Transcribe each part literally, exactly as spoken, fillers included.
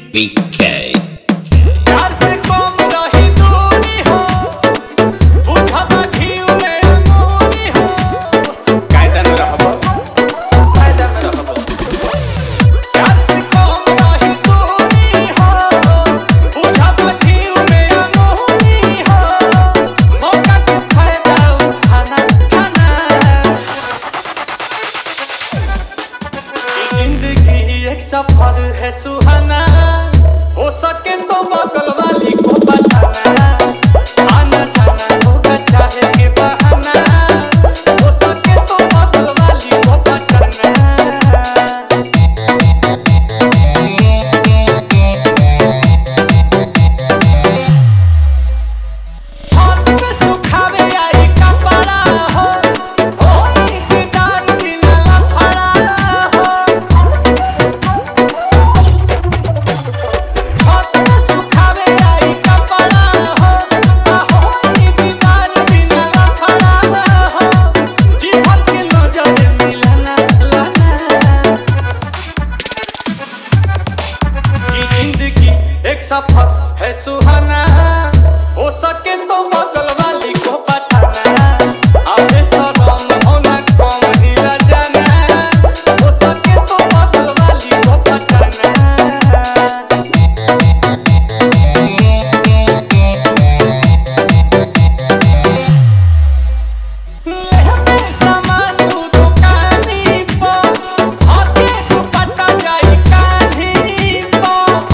B K प्यार से कम रही दूरी हो, बुझाता घीव में अमूरी हो। कायदा में रहबो, कायदा में रहबो। प्यार से कम रही दूरी हो, बुझाता घीव में अमूरी हो। मौका के फायदा उठाना खाना। जिंदगी एक सफर है सुहाना, हो सके तो बगल वाली को बताना। आना जाना होगा चाहे के बहाना, हो सके तो बगल वाली को बताना। हाथ में सुखावे आई कपड़ा हो, कोई दीदार बिना लफड़ा हो। हाथ में सुखावे आई कपड़ा हो, कोई दीदार बिना लफड़ा हो। जीवन के नजर मिलाना लाना। ये जिंदगी एक सफर है सुहाना, हो सके तो बगल वाली को बताना। आवे शरम होना कम नीला जाना, हो सके तो बगल वाली को बताना। लेहबे सामान उ दुकानी पर, आके दुपट्टा जाई कान्ही पर।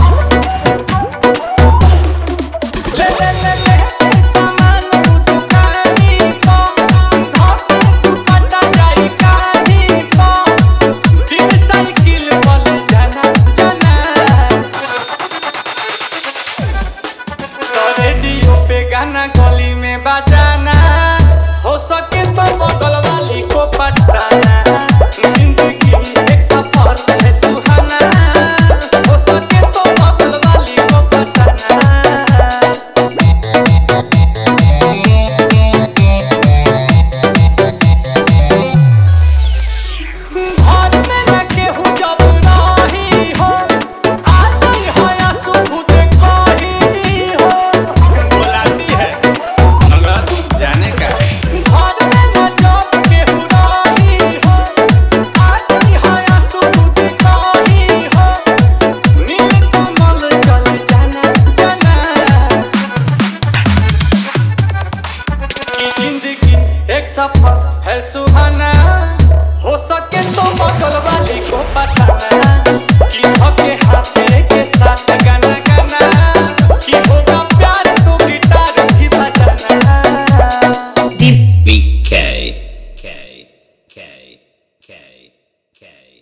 ले ले ले लेहबे सामान उ दुकानी पर, आके दुपट्टा जाई कान्ही पर। दिन साइकिल वाले जाना जाना। तो रेडियो पे गाना गली में बजाना, हो सके तो बगल वाली को पटाना। जिंदगी एक सफर है सुहाना, हो सके तो बगल वाली को पटाना। घर में न केहू जब रही हो, आती है आंसू खुद कही हो। बुलाती है मगर जाने का। घर में न जब केहू रही हो, आती है आंसू खुद कही हो। नील कमल चल जाना जाना। ये जिंदगी एक सफर है सुहाना, हो सके तो बगल वाली को बताना। कि धोखे हाथे के साथ गाना गाना, कि होगा प्यार तो गिटार भी बजाना। B K K K K K